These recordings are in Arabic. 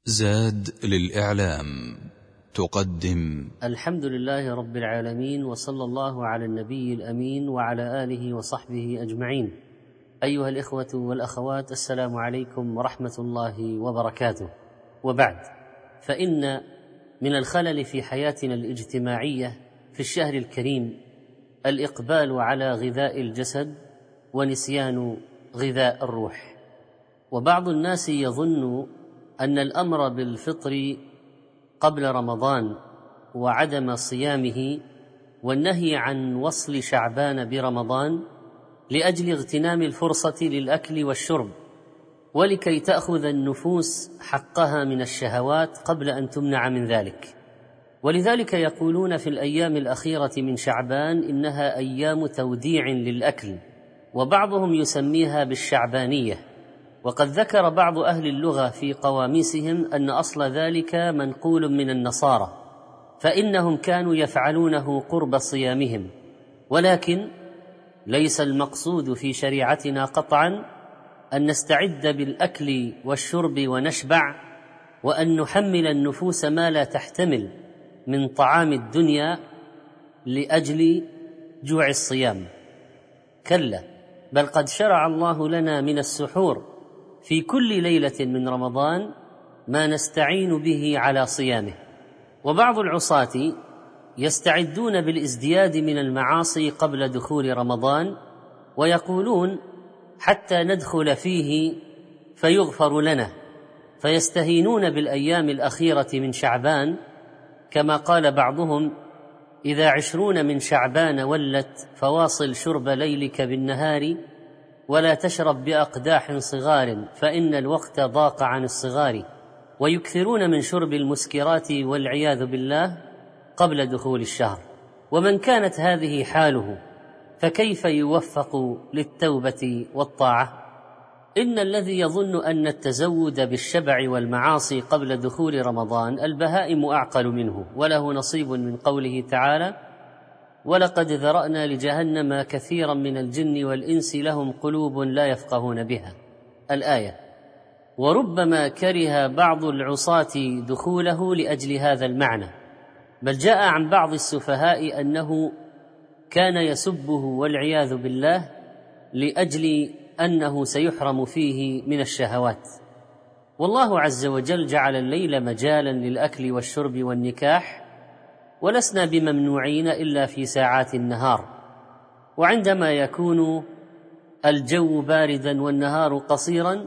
زاد للإعلام تقدم الحمد لله رب العالمين، وصلى الله على النبي الأمين وعلى آله وصحبه أجمعين. أيها الإخوة والأخوات، السلام عليكم ورحمة الله وبركاته. وبعد، فإن من الخلل في حياتنا الاجتماعية في الشهر الكريم الإقبال على غذاء الجسد ونسيان غذاء الروح. وبعض الناس يظن أن الأمر بالفطر قبل رمضان وعدم صيامه والنهي عن وصل شعبان برمضان لأجل اغتنام الفرصة للأكل والشرب، ولكي تأخذ النفوس حقها من الشهوات قبل أن تمنع من ذلك. ولذلك يقولون في الأيام الأخيرة من شعبان إنها أيام توديع للأكل، وبعضهم يسميها بالشعبانية. وقد ذكر بعض أهل اللغة في قواميسهم أن أصل ذلك منقول من النصارى، فإنهم كانوا يفعلونه قرب صيامهم، ولكن ليس المقصود في شريعتنا قطعا أن نستعد بالأكل والشرب ونشبع، وأن نحمل النفوس ما لا تحتمل من طعام الدنيا لأجل جوع الصيام. كلا، بل قد شرع الله لنا من السحور في كل ليلة من رمضان ما نستعين به على صيامه. وبعض العصاة يستعدون بالازدياد من المعاصي قبل دخول رمضان، ويقولون حتى ندخل فيه فيغفر لنا، فيستهينون بالأيام الأخيرة من شعبان، كما قال بعضهم: إذا 20 من شعبان ولت فواصل شرب ليلك بالنهار، ولا تشرب بأقداح صغار فإن الوقت ضاق عن الصغار. ويكثرون من شرب المسكرات والعياذ بالله قبل دخول الشهر. ومن كانت هذه حاله فكيف يوفق للتوبة والطاعة؟ إن الذي يظن أن التزود بالشبع والمعاصي قبل دخول رمضان البهائم أعقل منه، وله نصيب من قوله تعالى: ولقد ذرأنا لجهنم كثيرا من الجن والإنس لهم قلوب لا يفقهون بها، الآية. وربما كره بعض العصاة دخوله لأجل هذا المعنى، بل جاء عن بعض السفهاء أنه كان يسبه والعياذ بالله لأجل أنه سيحرم فيه من الشهوات. والله عز وجل جعل الليل مجالا للأكل والشرب والنكاح، ولسنا بممنوعين إلا في ساعات النهار. وعندما يكون الجو باردا والنهار قصيرا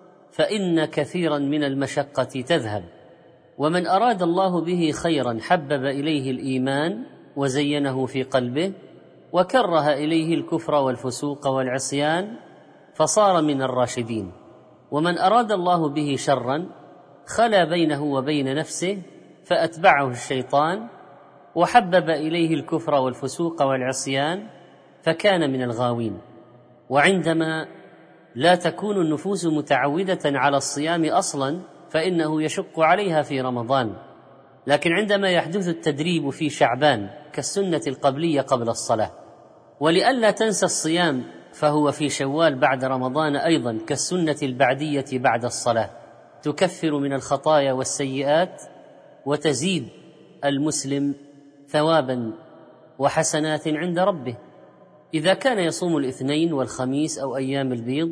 فإن كثيرا من المشقة تذهب. ومن أراد الله به خيرا حبب إليه الإيمان وزينه في قلبه، وكره إليه الكفر والفسوق والعصيان فصار من الراشدين. ومن أراد الله به شرا خلا بينه وبين نفسه فأتبعه الشيطان وحبب إليه الكفر والفسوق والعصيان فكان من الغاوين. وعندما لا تكون النفوس متعودة على الصيام أصلا فإنه يشق عليها في رمضان، لكن عندما يحدث التدريب في شعبان كالسنة القبلية قبل الصلاة، ولئلا تنسى الصيام فهو في شوال بعد رمضان أيضا كالسنة البعدية بعد الصلاة، تكفر من الخطايا والسيئات وتزيد المسلم ثوابا وحسنات عند ربه. إذا كان يصوم الاثنين والخميس أو أيام البيض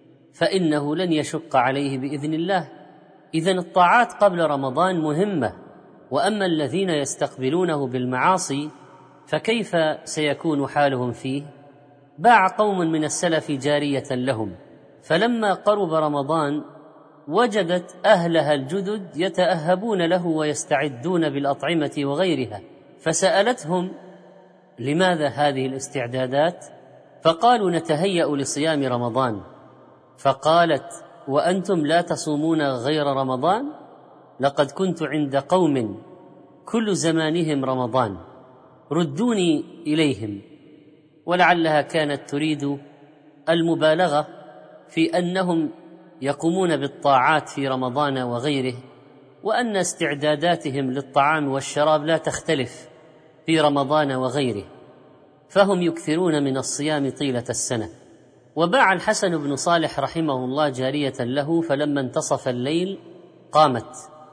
فإنه لن يشق عليه بإذن الله. إذن الطاعات قبل رمضان مهمة، وأما الذين يستقبلونه بالمعاصي فكيف سيكون حالهم فيه؟ باع قوم من السلف جارية لهم، فلما قرب رمضان وجدت أهلها الجدد يتأهبون له ويستعدون بالأطعمة وغيرها، فسألتهم: لماذا هذه الاستعدادات؟ فقالوا: نتهيأ لصيام رمضان. فقالت: وأنتم لا تصومون غير رمضان؟ لقد كنت عند قوم كل زمانهم رمضان، ردوني إليهم. ولعلها كانت تريد المبالغة في أنهم يقومون بالطاعات في رمضان وغيره، وأن استعداداتهم للطعام والشراب لا تختلف في رمضان وغيره، فهم يكثرون من الصيام طيلة السنة. وباع الحسن بن صالح رحمه الله جارية له، فلما انتصف الليل قامت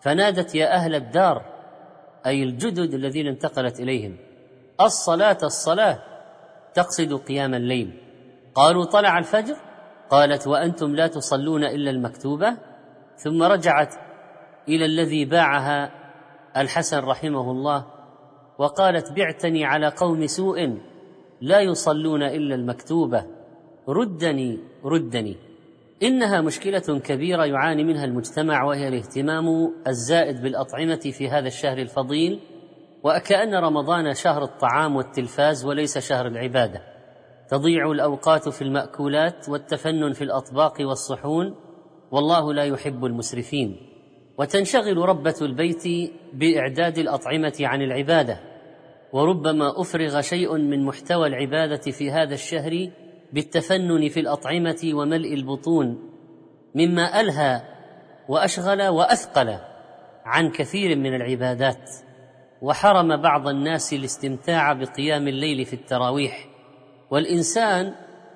فنادت يا أهل الدار، أي الجدد الذين انتقلت إليهم، الصلاة الصلاة، تقصد قيام الليل. قالوا طلع الفجر؟ قالت وأنتم لا تصلون إلا المكتوبة. ثم رجعت إلى الذي باعها الحسن رحمه الله وقالت بعتني على قوم سوء لا يصلون إلا المكتوبة، ردني ردني. إنها مشكلة كبيرة يعاني منها المجتمع، وهي الاهتمام الزائد بالأطعمة في هذا الشهر الفضيل، وكأن رمضان شهر الطعام والتلفاز وليس شهر العبادة. تضيع الأوقات في المأكولات والتفنن في الأطباق والصحون، والله لا يحب المسرفين. وتنشغل ربة البيت بإعداد الأطعمة عن العبادة، وربما أفرغ شيء من محتوى العبادة في هذا الشهر بالتفنن في الأطعمة وملء البطون، مما ألهى وأشغل وأثقل عن كثير من العبادات، وحرم بعض الناس الاستمتاع بقيام الليل في التراويح. والإنسان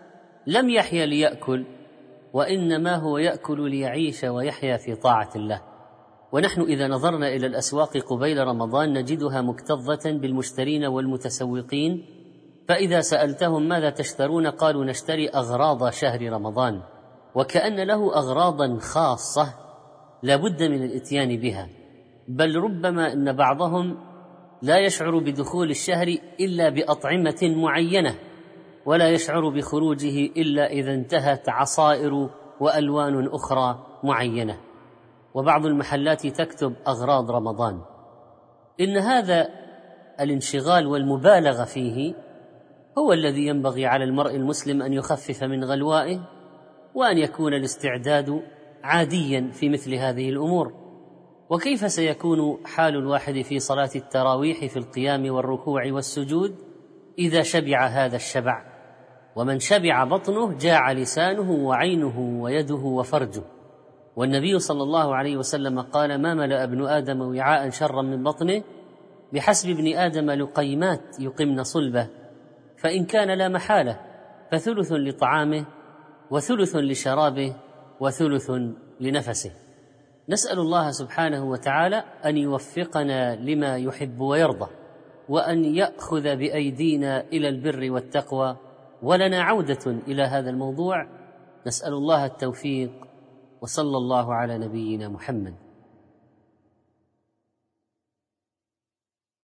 لم يحيا ليأكل، وإنما هو يأكل ليعيش ويحيا في طاعة الله. ونحن إذا نظرنا إلى الأسواق قبيل رمضان نجدها مكتظة بالمشترين والمتسوقين، فإذا سألتهم ماذا تشترون قالوا نشتري أغراض شهر رمضان، وكأن له أغراضا خاصة لا بد من الإتيان بها. بل ربما أن بعضهم لا يشعر بدخول الشهر إلا بأطعمة معينة، ولا يشعر بخروجه إلا إذا انتهت عصائر وألوان أخرى معينة. وبعض المحلات تكتب أغراض رمضان. إن هذا الانشغال والمبالغة فيه هو الذي ينبغي على المرء المسلم أن يخفف من غلوائه، وأن يكون الاستعداد عاديا في مثل هذه الأمور. وكيف سيكون حال الواحد في صلاة التراويح في القيام والركوع والسجود إذا شبع هذا الشبع؟ ومن شبع بطنه جاع لسانه وعينه ويده وفرجه. والنبي صلى الله عليه وسلم قال ما ملأ ابن آدم وعاء شرا من بطنه، بحسب ابن آدم لقيمات يقمن صلبه، فإن كان لا محالة فثلث لطعامه وثلث لشرابه وثلث لنفسه. نسأل الله سبحانه وتعالى أن يوفقنا لما يحب ويرضى، وأن يأخذ بأيدينا إلى البر والتقوى. ولنا عودة إلى هذا الموضوع، نسأل الله التوفيق، وصلى الله على نبينا محمد.